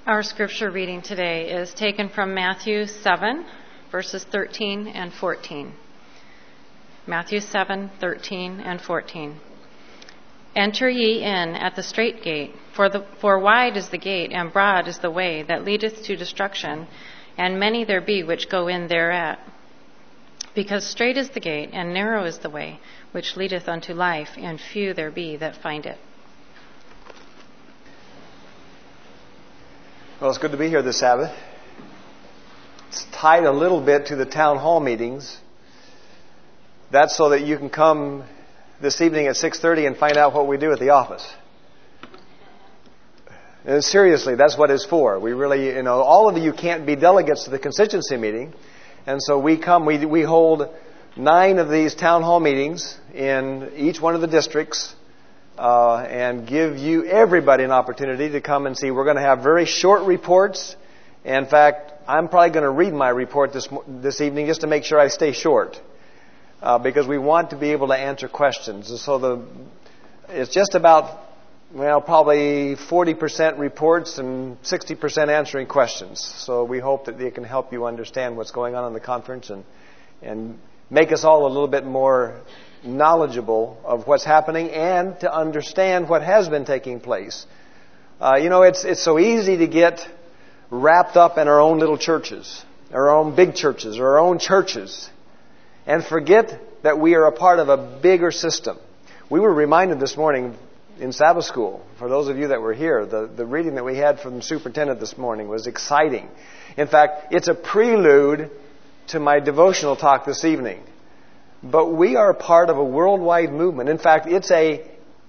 Our scripture reading today is taken from Matthew 7, verses 13 and 14. Matthew 7, 13 and 14. Enter ye in at the strait gate, for wide is the gate, and broad is the way that leadeth to destruction, and many there be which go in thereat. Because strait is the gate, and narrow is the way, which leadeth unto life, and few there be that find it. Well, it's good to be here this Sabbath. It's tied a little bit to the town hall meetings. That's so that you can come this evening at 6:30 and find out what we do at the office. And seriously, that's what it's for. We really, all of you can't be delegates to the constituency meeting. And so we come, we hold 9 of these town hall meetings in each one of the districts. And give everybody an opportunity to come and see. We're going to have very short reports. In fact, I'm probably going to read my report this evening just to make sure I stay short, because we want to be able to answer questions. And so it's just about, probably 40% reports and 60% answering questions. So we hope that they can help you understand what's going on in the conference and make us all a little bit more knowledgeable of what's happening and to understand what has been taking place. It's so easy to get wrapped up in our own little churches, our own big churches, or our own churches, and forget that we are a part of a bigger system. We were reminded this morning in Sabbath school, for those of you that were here, the reading that we had from the superintendent this morning was exciting. In fact, it's a prelude to my devotional talk this evening. But we are part of a worldwide movement. In fact, it's a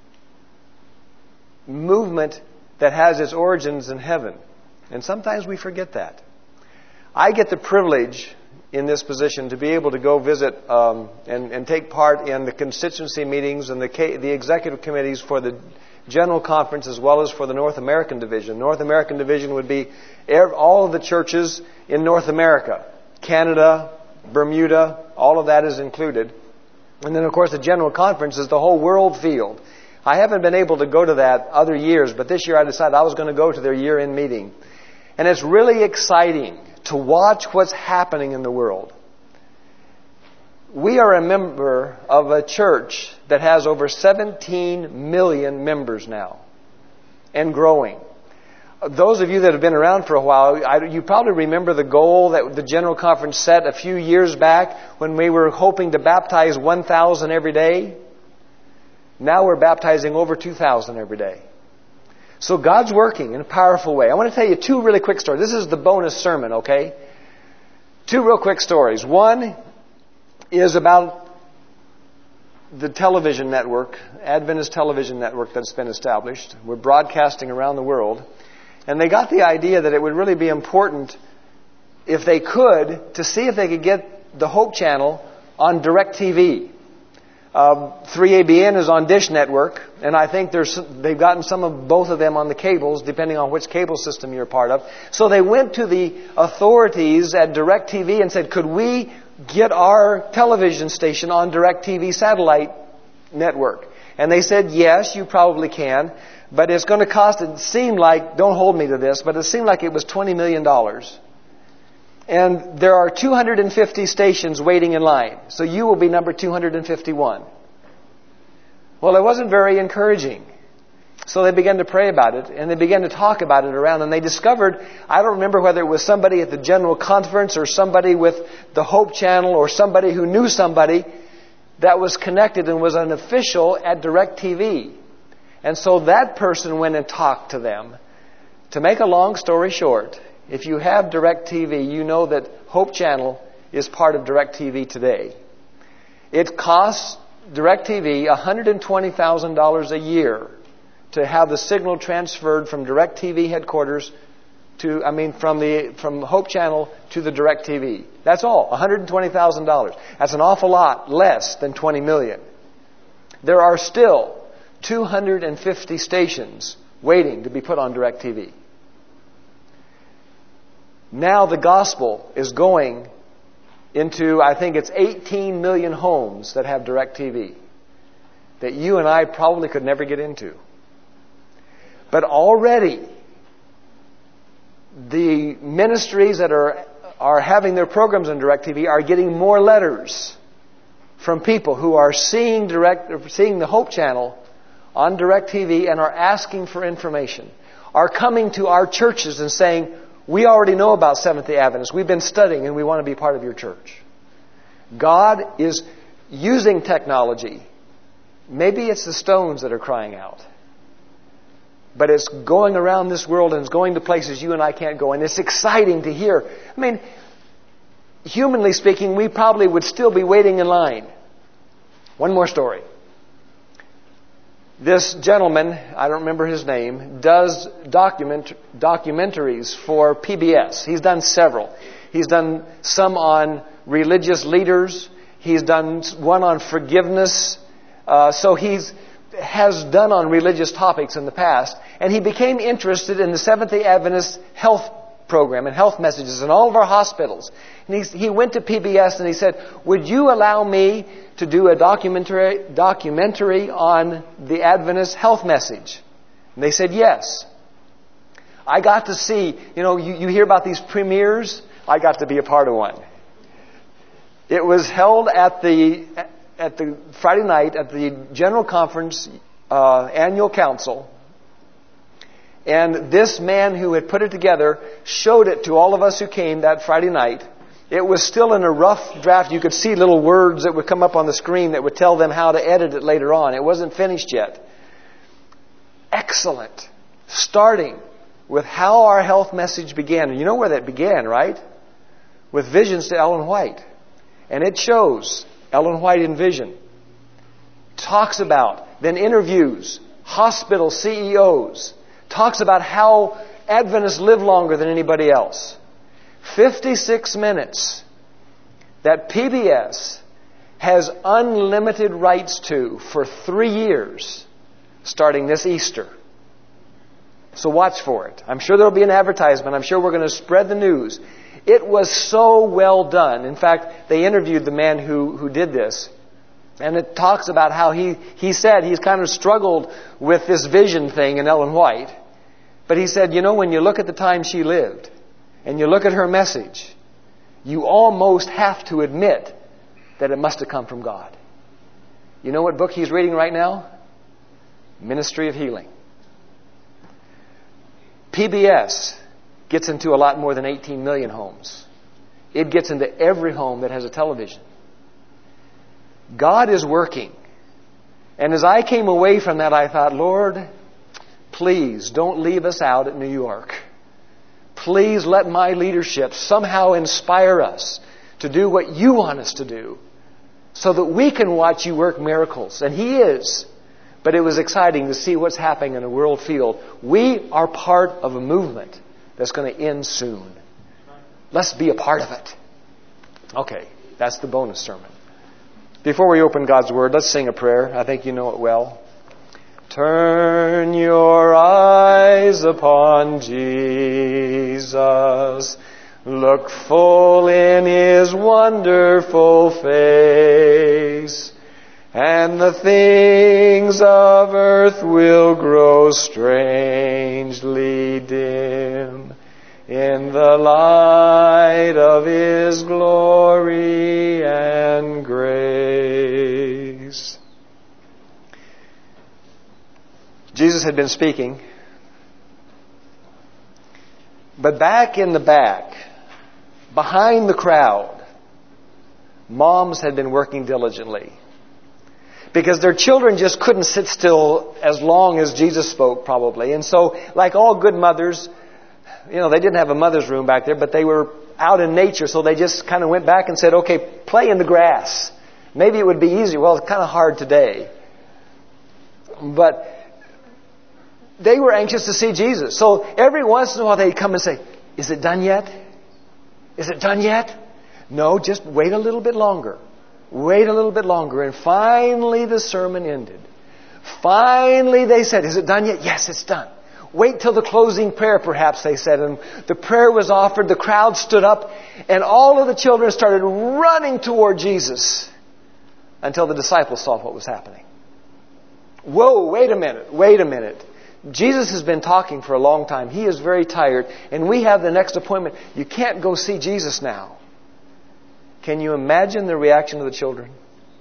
movement that has its origins in heaven. And sometimes we forget that. I get the privilege in this position to be able to go visit and take part in the constituency meetings and the executive committees for the General Conference as well as for the North American Division. North American Division would be all of the churches in North America, Canada, Bermuda, all of that is included. And then, of course, the General Conference is the whole world field. I haven't been able to go to that other years, but this year I decided I was going to go to their year-end meeting. And it's really exciting to watch what's happening in the world. We are a member of a church that has over 17 million members now and growing. Those of you that have been around for a while, you probably remember the goal that the General Conference set a few years back when we were hoping to baptize 1,000 every day. Now we're baptizing over 2,000 every day. So God's working in a powerful way. I want to tell you 2 really quick stories. This is the bonus sermon, okay? 2 real quick stories. One is about the television network, Adventist television network that's been established. We're broadcasting around the world. And they got the idea that it would really be important, if they could, to see if they could get the Hope Channel on DirecTV. 3ABN is on Dish Network, and I think they've gotten some of both of them on the cables, depending on which cable system you're part of. So they went to the authorities at DirecTV and said, could we get our television station on DirecTV satellite network? And they said, yes, you probably can. But it's going to cost, it seemed like, don't hold me to this, but it seemed like it was $20 million. And there are 250 stations waiting in line. So you will be number 251. Well, it wasn't very encouraging. So they began to pray about it, and they began to talk about it around, and they discovered, I don't remember whether it was somebody at the General Conference or somebody with the Hope Channel or somebody who knew somebody that was connected and was an official at DirecTV. And so that person went and talked to them. To make a long story short, if you have DirecTV, you know that Hope Channel is part of DirecTV today. It costs DirecTV $120,000 a year to have the signal transferred from DirecTV headquarters from Hope Channel to the DirecTV. That's all, $120,000. That's an awful lot less than $20 million. There are still 250 stations waiting to be put on DirecTV. Now the gospel is going into, I think it's 18 million homes that have DirecTV that you and I probably could never get into. But already the ministries that are having their programs on DirecTV are getting more letters from people who are seeing the Hope Channel on DirecTV and are asking for information, are coming to our churches and saying, we already know about Seventh-day Adventists. We've been studying and we want to be part of your church. God is using technology. Maybe it's the stones that are crying out. But it's going around this world and it's going to places you and I can't go. And it's exciting to hear. I mean, humanly speaking, we probably would still be waiting in line. One more story. This gentleman, I don't remember his name, does documentaries for PBS. He's done several. He's done some on religious leaders. He's done one on forgiveness. So he's has done on religious topics in the past. And he became interested in the Seventh-day Adventist health program and health messages in all of our hospitals. And he went to PBS and he said, would you allow me to do a documentary on the Adventist health message? And they said yes. I got to see, you hear about these premieres? I got to be a part of one. It was held at the Friday night at the General Conference Annual Council. And this man who had put it together showed it to all of us who came that Friday night. It was still in a rough draft. You could see little words that would come up on the screen that would tell them how to edit it later on. It wasn't finished yet. Excellent. Starting with how our health message began. And you know where that began, right? With visions to Ellen White. And it shows Ellen White in vision. Talks about, then interviews hospital CEOs. Talks about how Adventists live longer than anybody else. 56 minutes that PBS has unlimited rights to for 3 years, starting this Easter. So watch for it. I'm sure there'll be an advertisement. I'm sure we're going to spread the news. It was so well done. In fact, they interviewed the man who did this. And it talks about how he said he's kind of struggled with this vision thing in Ellen White. But he said, when you look at the time she lived and you look at her message, you almost have to admit that it must have come from God. You know what book he's reading right now? Ministry of Healing. PBS gets into a lot more than 18 million homes. It gets into every home that has a television. God is working. And as I came away from that, I thought, Lord, please don't leave us out at New York. Please let my leadership somehow inspire us to do what you want us to do so that we can watch you work miracles. And He is. But it was exciting to see what's happening in a world field. We are part of a movement that's going to end soon. Let's be a part of it. Okay, that's the bonus sermon. Before we open God's Word, let's sing a prayer. I think you know it well. Turn your eyes upon Jesus. Look full in His wonderful face. And the things of earth will grow strangely dim in the light of His glory and grace. Jesus had been speaking, but back in the back, behind the crowd, moms had been working diligently. Because their children just couldn't sit still as long as Jesus spoke, probably. And so, like all good mothers, they didn't have a mother's room back there, but they were out in nature, so they just kind of went back and said, okay, play in the grass. Maybe it would be easier. Well, it's kind of hard today. But they were anxious to see Jesus. So every once in a while they'd come and say, is it done yet? Is it done yet? No, just wait a little bit longer. Wait a little bit longer. And finally the sermon ended. Finally they said, is it done yet? Yes, it's done. Wait till the closing prayer, perhaps, they said. And the prayer was offered. The crowd stood up. And all of the children started running toward Jesus until the disciples saw what was happening. Whoa, wait a minute. Jesus has been talking for a long time. He is very tired. And we have the next appointment. You can't go see Jesus now. Can you imagine the reaction of the children?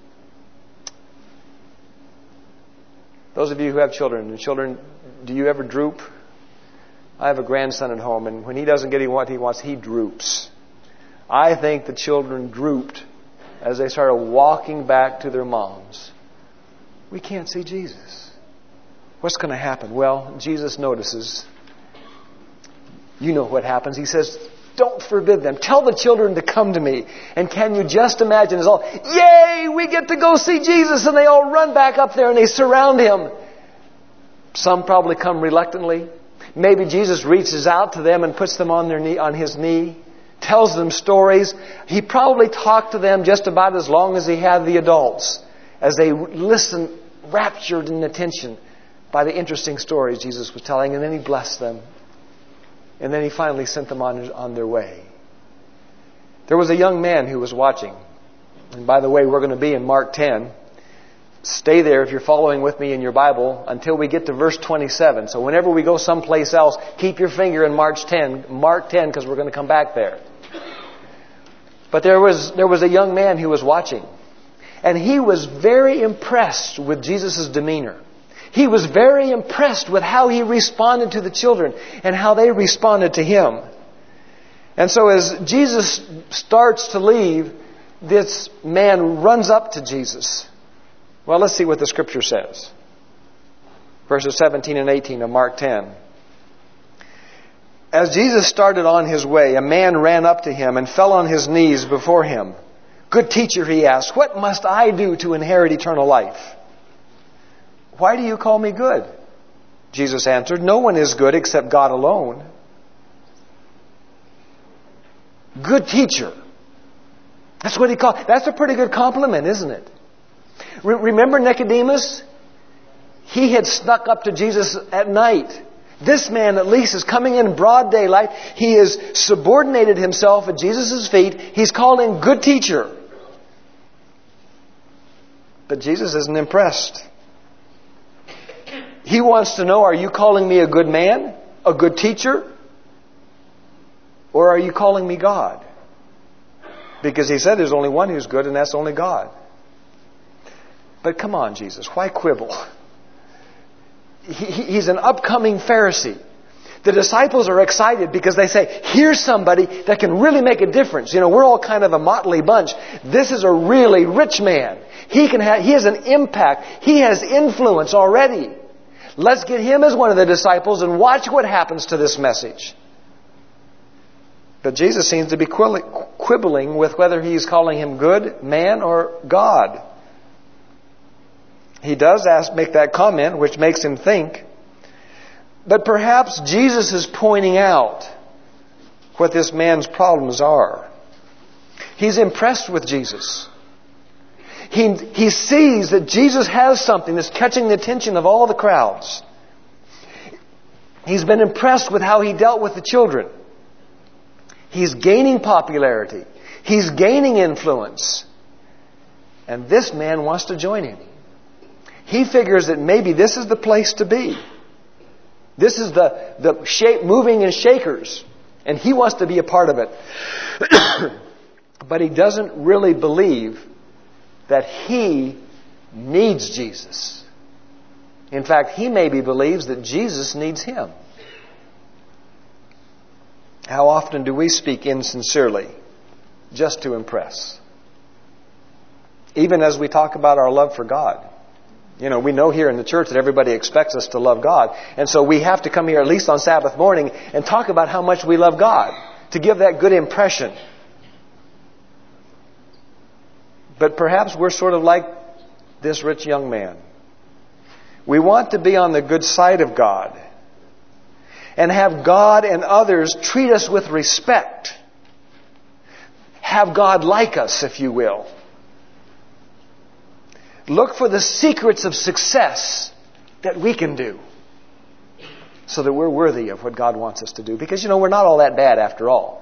Those of you who have children, do you ever droop? I have a grandson at home, and when he doesn't get what he wants, he droops. I think the children drooped as they started walking back to their moms. We can't see Jesus. What's going to happen? Well, Jesus notices. You know what happens. He says, don't forbid them. Tell the children to come to me. And can you just imagine? It's all, yay, we get to go see Jesus. And they all run back up there and they surround Him. Some probably come reluctantly. Maybe Jesus reaches out to them and puts them on their knee, on His knee. Tells them stories. He probably talked to them just about as long as He had the adults, as they listened, raptured in attention by the interesting stories Jesus was telling. And then He blessed them. And then He finally sent them on their way. There was a young man who was watching. And by the way, we're going to be in Mark 10. Stay there if you're following with me in your Bible until we get to verse 27. So whenever we go someplace else, keep your finger in Mark 10, because we're going to come back there. But there was a young man who was watching. And he was very impressed with Jesus' demeanor. He was very impressed with how He responded to the children and how they responded to Him. And so as Jesus starts to leave, this man runs up to Jesus. Well, let's see what the Scripture says. Verses 17 and 18 of Mark 10. As Jesus started on His way, a man ran up to Him and fell on his knees before Him. Good teacher, he asked, what must I do to inherit eternal life? Why do you call me good? Jesus answered, no one is good except God alone. Good teacher. That's what He called. That's a pretty good compliment, isn't it? Remember Nicodemus? He had snuck up to Jesus at night. This man at least is coming in broad daylight. He has subordinated himself at Jesus' feet. He's called Him good teacher. But Jesus isn't impressed. He wants to know, are you calling me a good man? A good teacher? Or are you calling me God? Because He said there's only one who's good, and that's only God. But come on, Jesus, why quibble? He's an upcoming Pharisee. The disciples are excited because they say, here's somebody that can really make a difference. You know, we're all kind of a motley bunch. This is a really rich man. He has an impact. He has influence already. Let's get him as one of the disciples and watch what happens to this message. But Jesus seems to be quibbling with whether He's calling him good man or God. He does make that comment, which makes him think. But perhaps Jesus is pointing out what this man's problems are. He's impressed with Jesus. He sees that Jesus has something that's catching the attention of all the crowds. He's been impressed with how He dealt with the children. He's gaining popularity. He's gaining influence. And this man wants to join Him. He figures that maybe this is the place to be. This is the moving and shakers. And he wants to be a part of it. But he doesn't really believe that he needs Jesus. In fact, he maybe believes that Jesus needs him. How often do we speak insincerely just to impress? Even as we talk about our love for God. You know, we know here in the church that everybody expects us to love God. And so we have to come here at least on Sabbath morning and talk about how much we love God to give that good impression. But perhaps we're sort of like this rich young man. We want to be on the good side of God and have God and others treat us with respect. Have God like us, if you will. Look for the secrets of success that we can do so that we're worthy of what God wants us to do. Because, you know, we're not all that bad after all.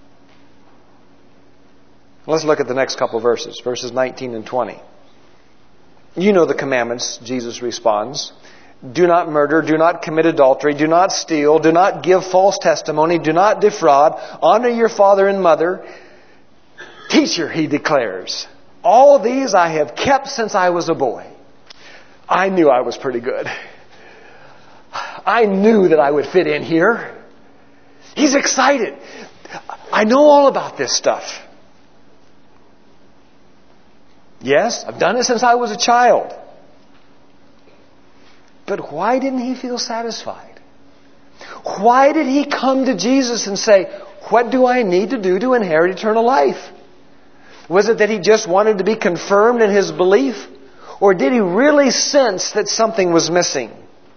Let's look at the next couple verses, verses 19 and 20. You know the commandments, Jesus responds. Do not murder. Do not commit adultery. Do not steal. Do not give false testimony. Do not defraud. Honor your father and mother. Teacher, he declares, all these I have kept since I was a boy. I knew I was pretty good. I knew that I would fit in here. He's excited. I know all about this stuff. Yes, I've done it since I was a child. But why didn't he feel satisfied? Why did he come to Jesus and say, what do I need to do to inherit eternal life? Was it that he just wanted to be confirmed in his belief? Or did he really sense that something was missing?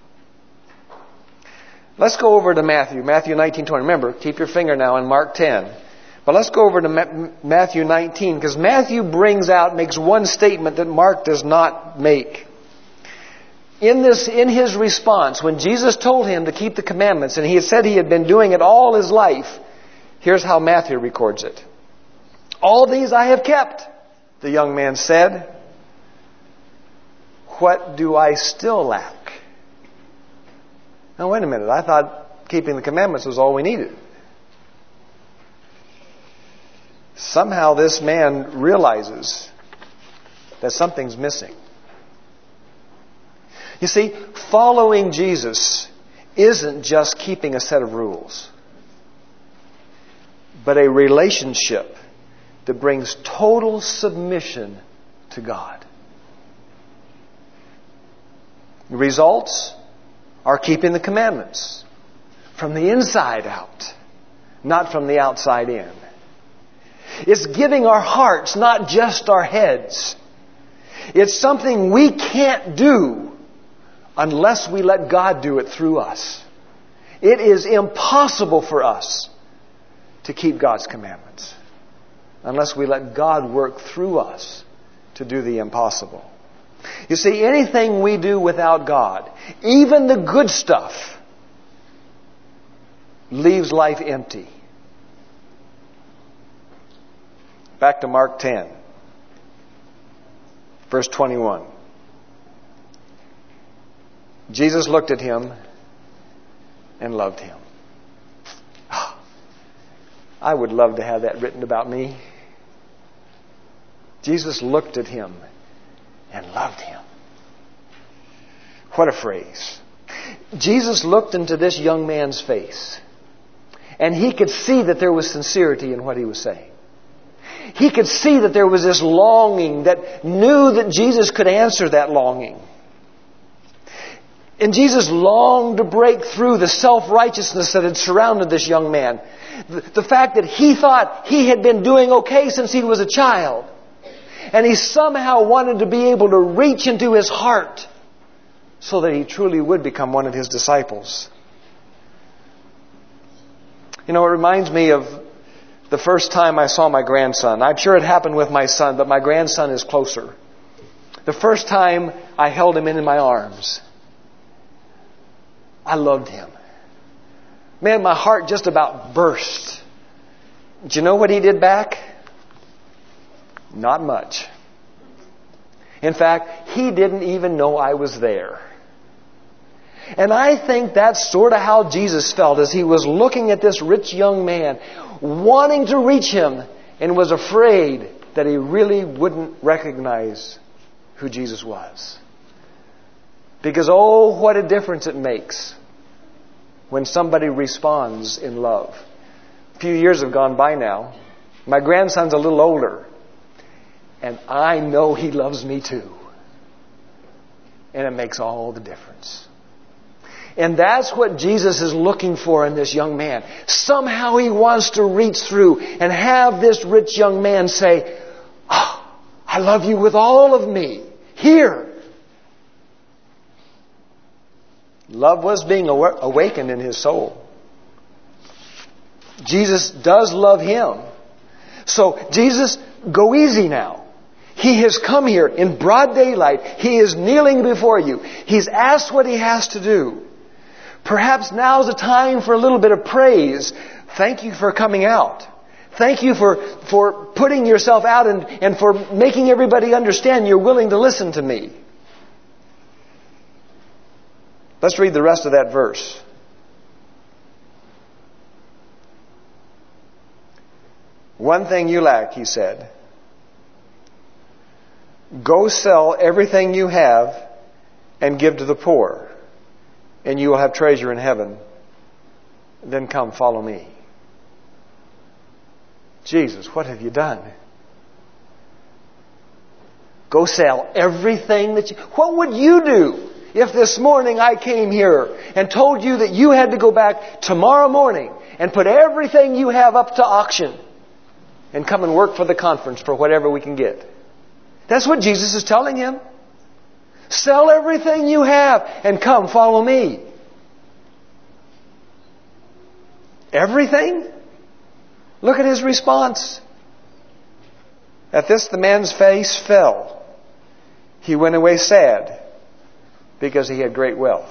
Let's go over to Matthew 19:20. Remember, keep your finger now on Mark 10. But let's go over to Matthew 19, because Matthew makes one statement that Mark does not make. In his response, when Jesus told him to keep the commandments, and he had said he had been doing it all his life, here's how Matthew records it. All these I have kept, the young man said. What do I still lack? Now wait a minute, I thought keeping the commandments was all we needed. Somehow this man realizes that something's missing. You see, following Jesus isn't just keeping a set of rules, but a relationship that brings total submission to God. The results are keeping the commandments from the inside out, not from the outside in. It's giving our hearts, not just our heads. It's something we can't do unless we let God do it through us. It is impossible for us to keep God's commandments unless we let God work through us to do the impossible. You see, anything we do without God, even the good stuff, leaves life empty. Back to Mark 10, verse 21. Jesus looked at him and loved him. I would love to have that written about me. Jesus looked at him and loved him. What a phrase. Jesus looked into this young man's face, and he could see that there was sincerity in what he was saying. He could see that there was this longing that knew that Jesus could answer that longing. And Jesus longed to break through the self-righteousness that had surrounded this young man. The fact that he thought he had been doing okay since he was a child. And he somehow wanted to be able to reach into his heart so that he truly would become one of his disciples. You know, it reminds me of the first time I saw my grandson. I'm sure it happened with my son, but my grandson is closer. The first time I held him in my arms, I loved him. Man, my heart just about burst. Do you know what he did back? Not much. In fact, he didn't even know I was there. And I think that's sort of how Jesus felt as he was looking at this rich young man, wanting to reach him, and was afraid that he really wouldn't recognize who Jesus was. Because oh, what a difference it makes when somebody responds in love. A few years have gone by now. My grandson's a little older. And I know he loves me too. And it makes all the difference. And that's what Jesus is looking for in this young man. Somehow he wants to reach through and have this rich young man say, "Oh, I love you with all of me. Here." Love was being awakened in his soul. Jesus does love him. So, Jesus, go easy now. He has come here in broad daylight. He is kneeling before you. He's asked what he has to do. Perhaps now's the time for a little bit of praise. Thank you for coming out. Thank you for putting yourself out and for making everybody understand you're willing to listen to me. Let's read the rest of that verse. One thing you lack, he said. Go sell everything you have and give to the poor, and you will have treasure in heaven. Then come, follow me. Jesus, what have you done? Go sell everything that you... What would you do if this morning I came here and told you that you had to go back tomorrow morning and put everything you have up to auction and come and work for the conference for whatever we can get? That's what Jesus is telling him. Sell everything you have and come follow me. Everything? Look at his response. At this, the man's face fell. He went away sad because he had great wealth.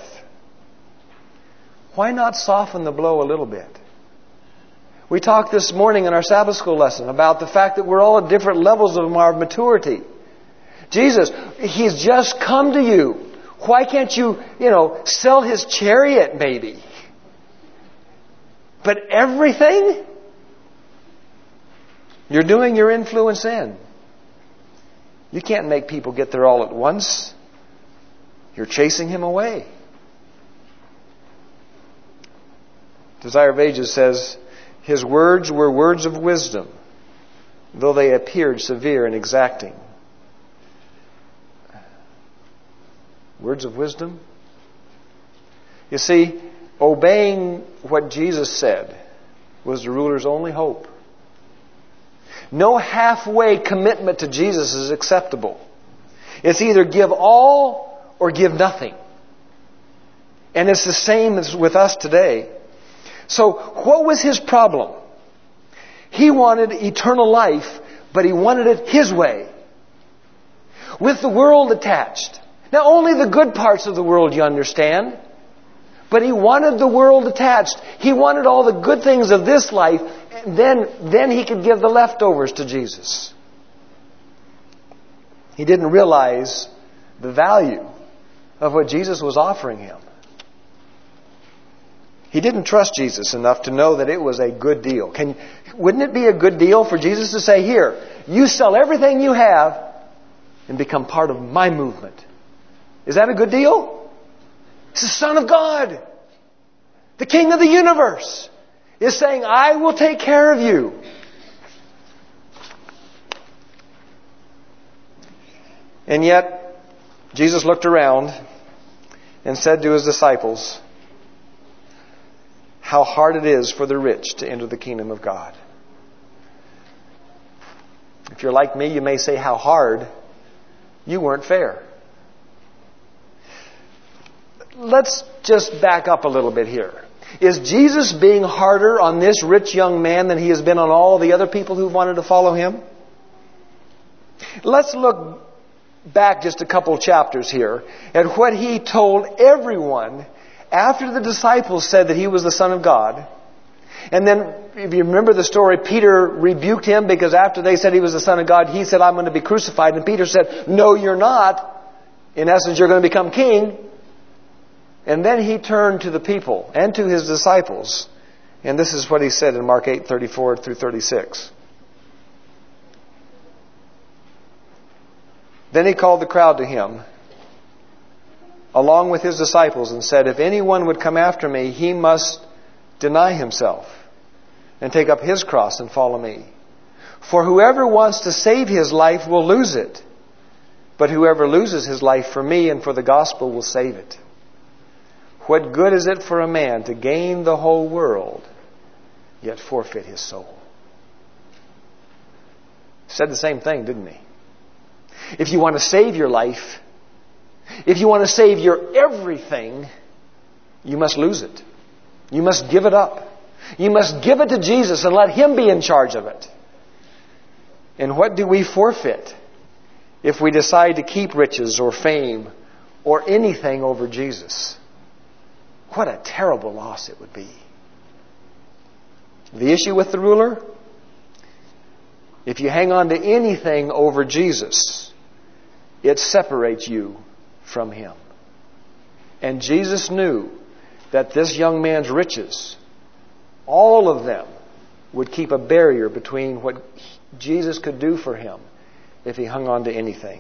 Why not soften the blow a little bit? We talked this morning in our Sabbath school lesson about the fact that we're all at different levels of our maturity. Jesus, He's just come to you. Why can't you, sell His chariot maybe? But everything? You're doing your influence in. You can't make people get there all at once. You're chasing him away. Desire of Ages says, his words were words of wisdom, though they appeared severe and exacting. Words of wisdom? You see, obeying what Jesus said was the ruler's only hope. No halfway commitment to Jesus is acceptable. It's either give all or give nothing. And it's the same as with us today. So what was his problem? He wanted eternal life, but he wanted it his way. With the world attached. Now only the good parts of the world you understand. But he wanted the world attached. He wanted all the good things of this life. And then he could give the leftovers to Jesus. He didn't realize the value of what Jesus was offering him. He didn't trust Jesus enough to know that it was a good deal. Wouldn't it be a good deal for Jesus to say, here, you sell everything you have and become part of my movement? Is that a good deal? It's the Son of God. The King of the universe is saying, I will take care of you. And yet, Jesus looked around and said to his disciples, how hard it is for the rich to enter the kingdom of God. If you're like me, you may say, how hard? You weren't fair. Let's just back up a little bit here. Is Jesus being harder on this rich young man than he has been on all the other people who wanted to follow him? Let's look back just a couple chapters here at what he told everyone after the disciples said that he was the Son of God. And then, if you remember the story, Peter rebuked him because after they said he was the Son of God, he said, I'm going to be crucified. And Peter said, no, you're not. In essence, you're going to become king. And then he turned to the people and to his disciples. And this is what he said in Mark 8:34 through 36. Then he called the crowd to him, along with his disciples, and said, if anyone would come after me, he must deny himself and take up his cross and follow me. For whoever wants to save his life will lose it. But whoever loses his life for me and for the gospel will save it. What good is it for a man to gain the whole world, yet forfeit his soul? Said the same thing, didn't he? If you want to save your life, if you want to save your everything, you must lose it. You must give it up. You must give it to Jesus and let Him be in charge of it. And what do we forfeit if we decide to keep riches or fame or anything over Jesus? What a terrible loss it would be. The issue with the ruler? If you hang on to anything over Jesus, it separates you from Him. And Jesus knew that this young man's riches, all of them, would keep a barrier between what Jesus could do for him if he hung on to anything.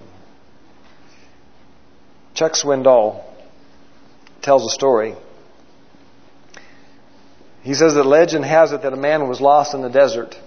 Chuck Swindoll tells a story. He says that legend has it that a man was lost in the desert.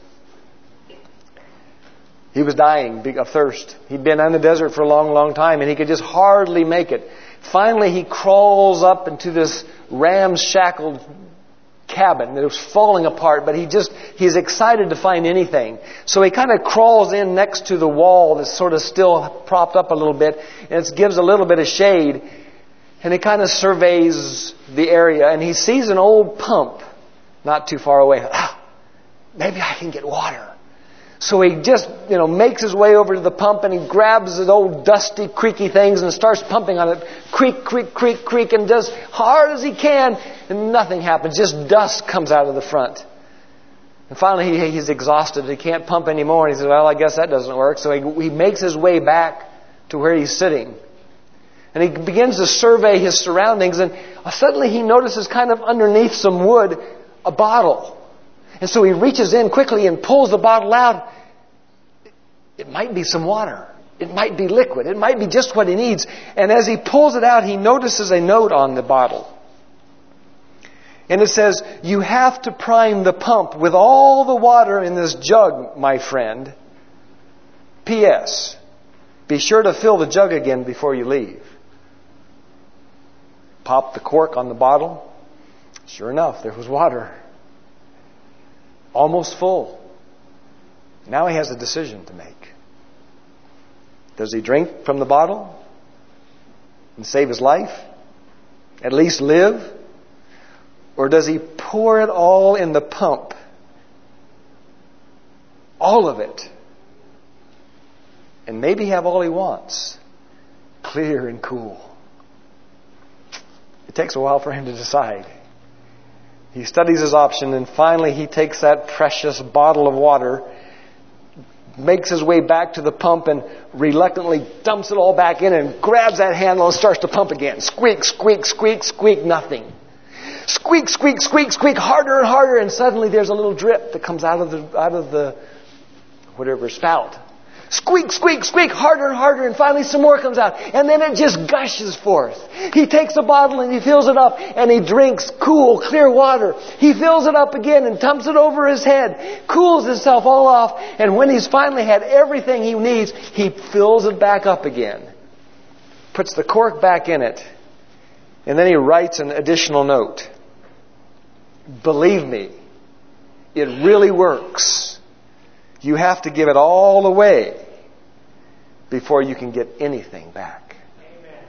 He was dying of thirst. He'd been in the desert for a long, long time, and he could just hardly make it. Finally, he crawls up into this ramshackled cabin that was falling apart, but he's excited to find anything. So he kind of crawls in next to the wall that's sort of still propped up a little bit, and it gives a little bit of shade, and he kind of surveys the area, and he sees an old pump not too far away. Maybe I can get water. So he just, makes his way over to the pump, and he grabs his old dusty, creaky things and starts pumping on it. Creak, creak, creak, creak, and does hard as he can, and nothing happens. Just dust comes out of the front. And finally he's exhausted. He can't pump anymore. And he says, well, I guess that doesn't work. So he makes his way back to where he's sitting. And he begins to survey his surroundings, and suddenly he notices kind of underneath some wood a bottle. And so he reaches in quickly and pulls the bottle out. It might be some water. It might be liquid. It might be just what he needs. And as he pulls it out, he notices a note on the bottle. And it says, you have to prime the pump with all the water in this jug, my friend. P.S. Be sure to fill the jug again before you leave. Pop the cork on the bottle. Sure enough, there was water. Almost full. Now he has a decision to make. Does he drink from the bottle and save his life? At least live? Or does he pour it all in the pump? All of it. And maybe have all he wants. Clear and cool. It takes a while for him to decide. He studies his option, and finally he takes that precious bottle of water, makes his way back to the pump, and reluctantly dumps it all back in and grabs that handle and starts to pump again. Squeak, squeak, squeak, squeak, nothing. Squeak, squeak, squeak, squeak, harder and harder, and suddenly there's a little drip that comes out of the whatever spout. Squeak, squeak, squeak, harder and harder, and finally some more comes out. And then it just gushes forth. He takes a bottle and he fills it up, and he drinks cool, clear water. He fills it up again and dumps it over his head, cools himself all off, and when he's finally had everything he needs, he fills it back up again. Puts the cork back in it, and then he writes an additional note. Believe me, it really works. You have to give it all away before you can get anything back. Amen.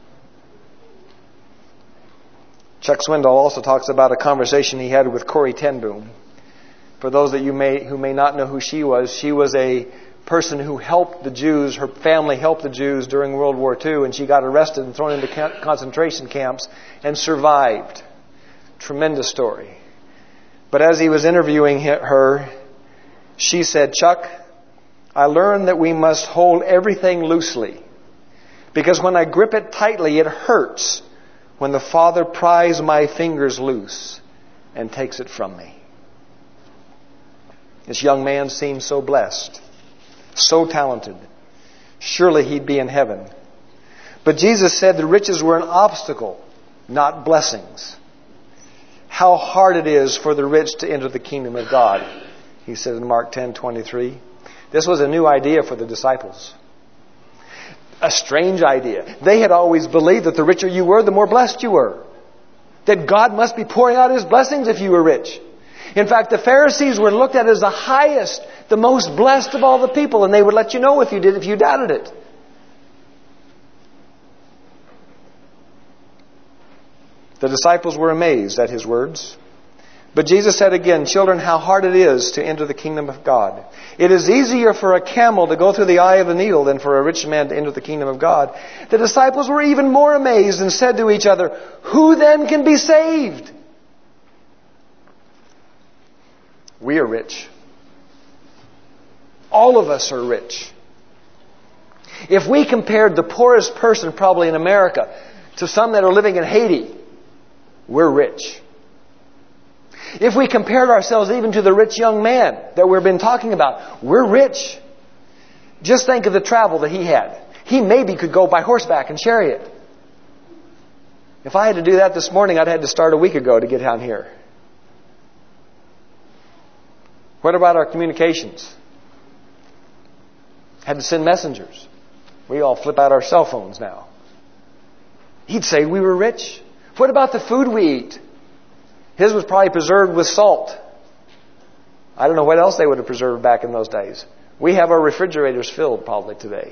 Chuck Swindoll also talks about a conversation he had with Corrie ten Boom. For those that who may not know who she was a person who helped the Jews. Her family helped the Jews during World War II, and she got arrested and thrown into concentration camps and survived. Tremendous story. But as he was interviewing her, she said, Chuck, I learned that we must hold everything loosely, because when I grip it tightly, it hurts when the Father pries my fingers loose and takes it from me. This young man seemed so blessed, so talented. Surely he'd be in heaven. But Jesus said the riches were an obstacle, not blessings. How hard it is for the rich to enter the kingdom of God, he said in Mark 10:23. This was a new idea for the disciples. A strange idea. They had always believed that the richer you were, the more blessed you were. That God must be pouring out His blessings if you were rich. In fact, the Pharisees were looked at as the highest, the most blessed of all the people, and they would let you know if you doubted it. The disciples were amazed at His words. But Jesus said again, children, how hard it is to enter the kingdom of God. It is easier for a camel to go through the eye of a needle than for a rich man to enter the kingdom of God. The disciples were even more amazed and said to each other, who then can be saved? We are rich. All of us are rich. If we compared the poorest person probably in America to some that are living in Haiti, we're rich. If we compared ourselves even to the rich young man that we've been talking about, we're rich. Just think of the travel that he had. He maybe could go by horseback and chariot. If I had to do that this morning, I'd had to start a week ago to get down here. What about our communications? Had to send messengers. We all flip out our cell phones now. He'd say we were rich. What about the food we eat? His was probably preserved with salt. I don't know what else they would have preserved back in those days. We have our refrigerators filled probably today.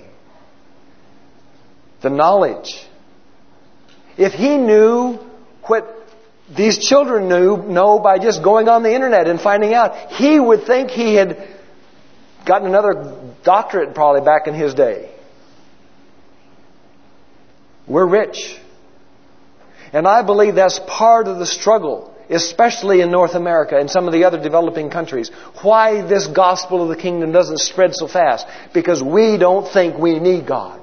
The knowledge. If he knew what these children know by just going on the internet and finding out, he would think he had gotten another doctorate probably back in his day. We're rich. And I believe that's part of the struggle, especially in North America and some of the other developing countries. Why this gospel of the kingdom doesn't spread so fast? Because we don't think we need God.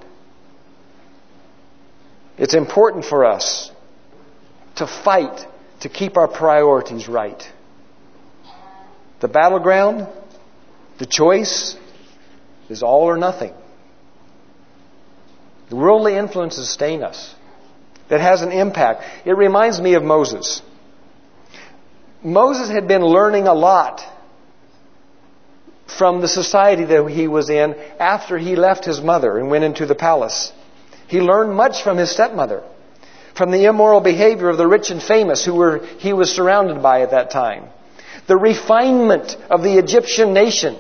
It's important for us to fight to keep our priorities right. The battleground, the choice, is all or nothing. The worldly influences stain us. It has an impact. It reminds me of Moses. Moses had been learning a lot from the society that he was in after he left his mother and went into the palace. He learned much from his stepmother, from the immoral behavior of the rich and famous who he was surrounded by at that time. The refinement of the Egyptian nation.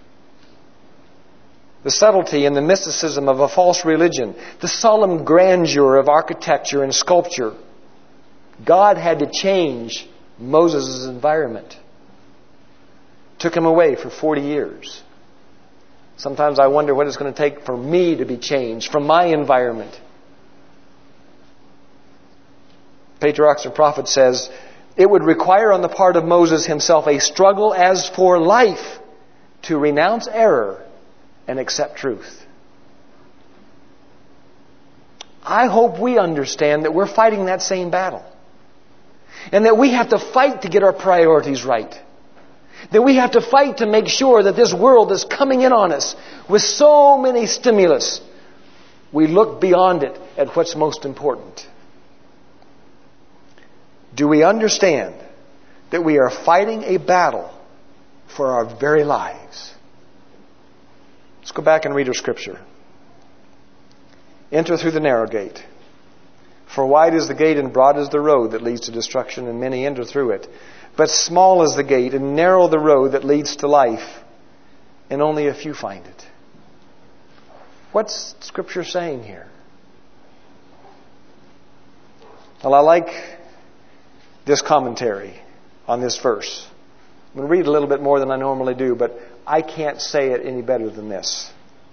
The subtlety and the mysticism of a false religion. The solemn grandeur of architecture and sculpture. God had to change Moses' environment. Took him away for 40 years. Sometimes I wonder what it's going to take for me to be changed from my environment. Patriarchs and Prophet says, it would require on the part of Moses himself a struggle as for life to renounce error and accept truth. I hope we understand that we're fighting that same battle. And that we have to fight to get our priorities right. That we have to fight to make sure that this world is coming in on us with so many stimulus. We look beyond it at what's most important. Do we understand that we are fighting a battle for our very lives? Let's go back and read our scripture. Enter through the narrow gate. For wide is the gate and broad is the road that leads to destruction, and many enter through it. But small is the gate and narrow the road that leads to life, and only a few find it. What's Scripture saying here? Well, I like this commentary on this verse. I'm going to read a little bit more than I normally do, but I can't say it any better than this.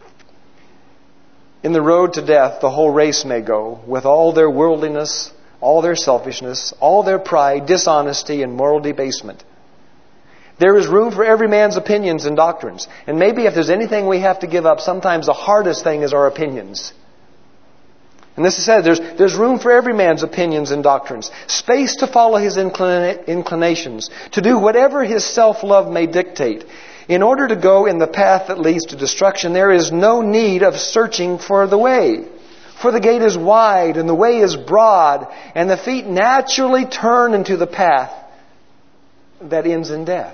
In the road to death, the whole race may go, with all their worldliness, all their selfishness, all their pride, dishonesty, and moral debasement. There is room for every man's opinions and doctrines. And maybe if there's anything we have to give up, sometimes the hardest thing is our opinions. And this is said, there's room for every man's opinions and doctrines. Space to follow his inclinations. To do whatever his self-love may dictate. In order to go in the path that leads to destruction, there is no need of searching for the way. For the gate is wide and the way is broad, and the feet naturally turn into the path that ends in death.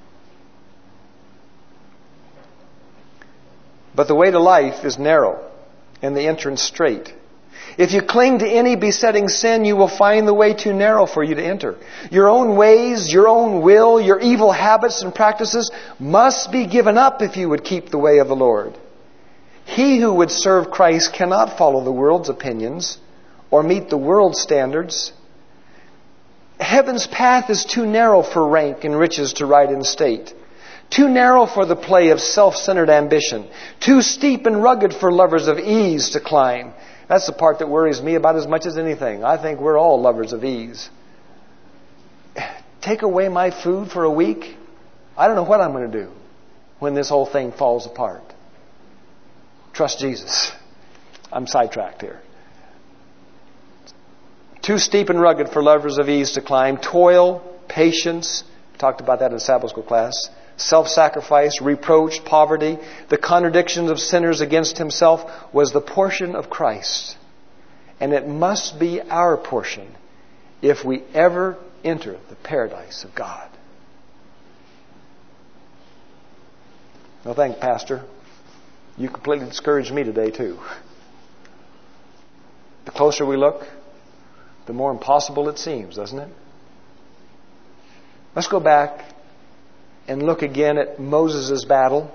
But the way to life is narrow, and the entrance straight. If you cling to any besetting sin, you will find the way too narrow for you to enter. Your own ways, your own will, your evil habits and practices must be given up if you would keep the way of the Lord. He who would serve Christ cannot follow the world's opinions or meet the world's standards. Heaven's path is too narrow for rank and riches to ride in state. Too narrow for the play of self-centered ambition. Too steep and rugged for lovers of ease to climb. That's the part that worries me about as much as anything. I think we're all lovers of ease. Take away my food for a week? I don't know what I'm going to do when this whole thing falls apart. Trust Jesus. I'm sidetracked here. Too steep and rugged for lovers of ease to climb. Toil, patience, talked about that in Sabbath school class. Self-sacrifice, reproach, poverty, the contradictions of sinners against himself was the portion of Christ. And it must be our portion if we ever enter the paradise of God. No, thank you, Pastor. You completely discouraged me today, too. The closer we look, the more impossible it seems, doesn't it? Let's go back and look again at Moses' battle.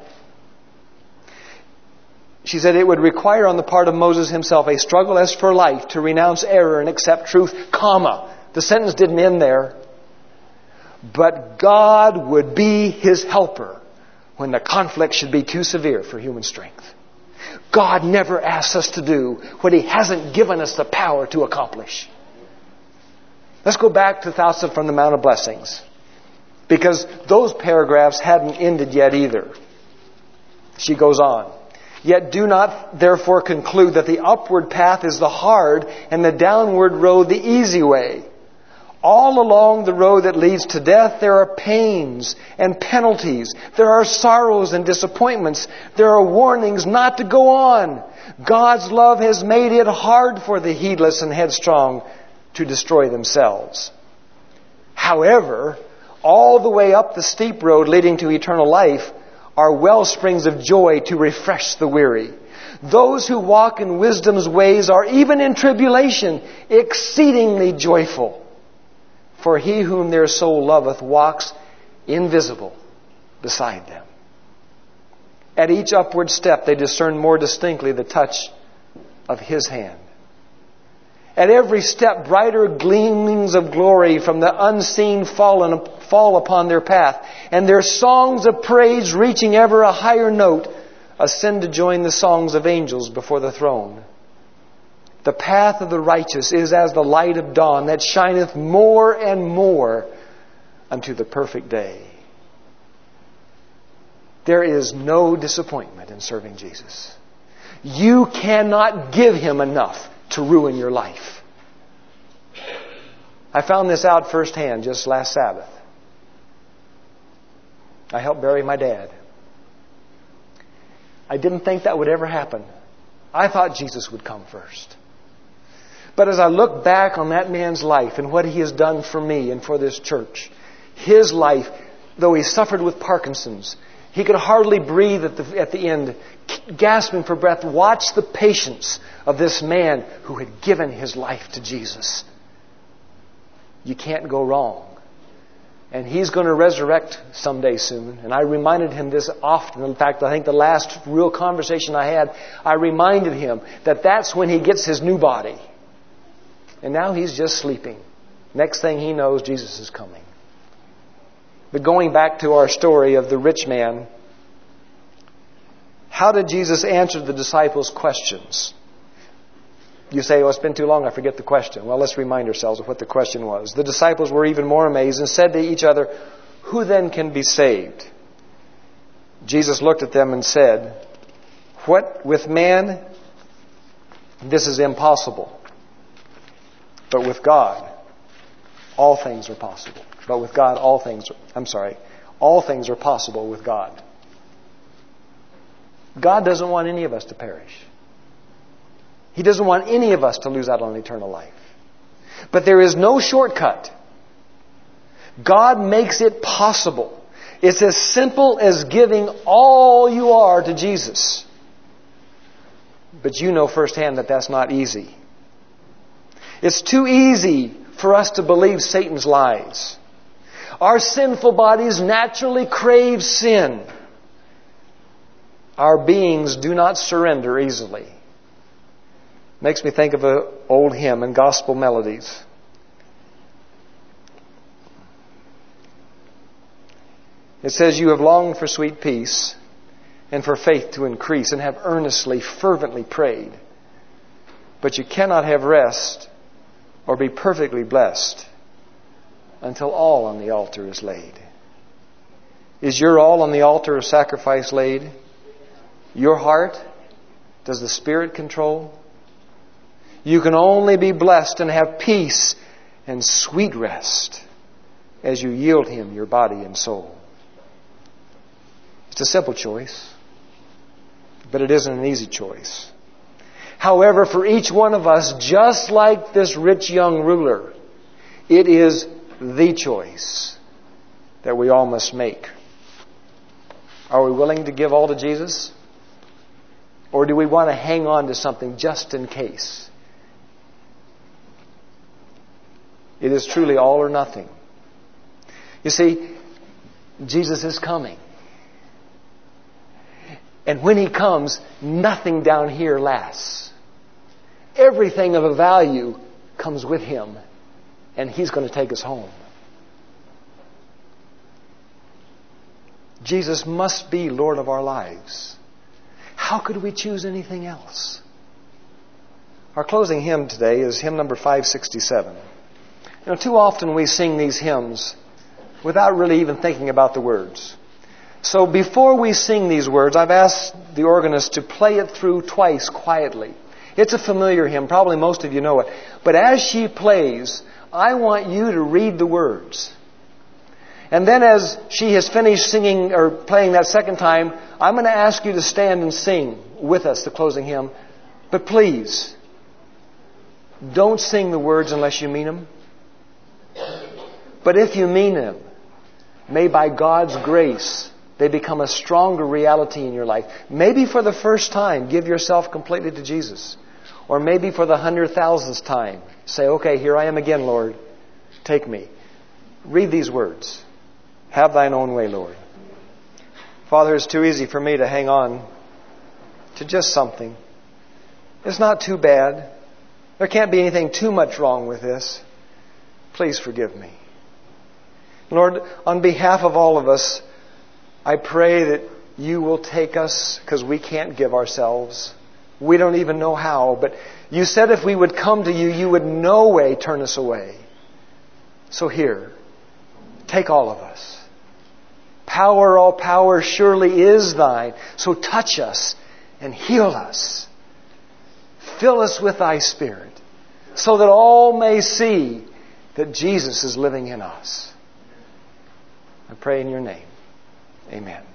She said it would require on the part of Moses himself a struggle as for life to renounce error and accept truth, comma. The sentence didn't end there. But God would be his helper when the conflict should be too severe for human strength. God never asks us to do what he hasn't given us the power to accomplish. Let's go back to thoughts from the Mount of Blessings, because those paragraphs hadn't ended yet either. She goes on. Yet do not therefore conclude that the upward path is the hard and the downward road the easy way. All along the road that leads to death, there are pains and penalties. There are sorrows and disappointments. There are warnings not to go on. God's love has made it hard for the heedless and headstrong to destroy themselves. However, all the way up the steep road leading to eternal life are well springs of joy to refresh the weary. Those who walk in wisdom's ways are even in tribulation exceedingly joyful. For he whom their soul loveth walks invisible beside them. At each upward step they discern more distinctly the touch of his hand. At every step brighter gleamings of glory from the unseen fall upon their path, and their songs of praise reaching ever a higher note ascend to join the songs of angels before the throne. The path of the righteous is as the light of dawn that shineth more and more unto the perfect day. There is no disappointment in serving Jesus. You cannot give him enough to ruin your life. I found this out firsthand just last Sabbath. I helped bury my dad. I didn't think that would ever happen. I thought Jesus would come first. But as I look back on that man's life and what he has done for me and for this church, his life, though he suffered with Parkinson's, he could hardly breathe at the end, gasping for breath. Watch the patience of this man who had given his life to Jesus. You can't go wrong. And he's going to resurrect someday soon. And I reminded him this often. In fact, I think the last real conversation I had, I reminded him that that's when he gets his new body. And now he's just sleeping. Next thing he knows, Jesus is coming. But going back to our story of the rich man, how did Jesus answer the disciples' questions? You say, oh, it's been too long, I forget the question. Well, let's remind ourselves of what the question was. The disciples were even more amazed and said to each other, who then can be saved? Jesus looked at them and said, what with man, this is impossible. But with God, all things are possible. But with God, all things are possible with God. God doesn't want any of us to perish. He doesn't want any of us to lose out on eternal life. But there is no shortcut. God makes it possible. It's as simple as giving all you are to Jesus. But you know firsthand that that's not easy. It's too easy for us to believe Satan's lies. Our sinful bodies naturally crave sin. Our beings do not surrender easily. Makes me think of an old hymn in gospel melodies. It says, you have longed for sweet peace and for faith to increase and have earnestly, fervently prayed. But you cannot have rest or be perfectly blessed until all on the altar is laid. Is your all on the altar of sacrifice laid? Your heart? Does the Spirit control? You can only be blessed and have peace and sweet rest as you yield Him your body and soul. It's a simple choice, but it isn't an easy choice. However, for each one of us, just like this rich young ruler, it is the choice that we all must make. Are we willing to give all to Jesus? Or do we want to hang on to something just in case? It is truly all or nothing. You see, Jesus is coming. And when He comes, nothing down here lasts. Everything of a value comes with Him. And He's going to take us home. Jesus must be Lord of our lives. How could we choose anything else? Our closing hymn today is hymn number 567. Too often we sing these hymns without really even thinking about the words. So before we sing these words, I've asked the organist to play it through twice quietly. It's a familiar hymn. Probably most of you know it. But as she plays, I want you to read the words. And then as she has finished singing or playing that second time, I'm going to ask you to stand and sing with us the closing hymn. But please, don't sing the words unless you mean them. But if you mean them, may by God's grace they become a stronger reality in your life. Maybe for the first time, give yourself completely to Jesus. Or maybe for the 100,000th time, say, okay, here I am again, Lord. Take me. Read these words. Have Thine own way, Lord. Father, it's too easy for me to hang on to just something. It's not too bad. There can't be anything too much wrong with this. Please forgive me. Lord, on behalf of all of us, I pray that You will take us because we can't give ourselves. We don't even know how. But You said if we would come to You, You would no way turn us away. So here, take all of us. Power, all power surely is Thine. So touch us and heal us. Fill us with Thy Spirit so that all may see that Jesus is living in us. I pray in Your name. Amen.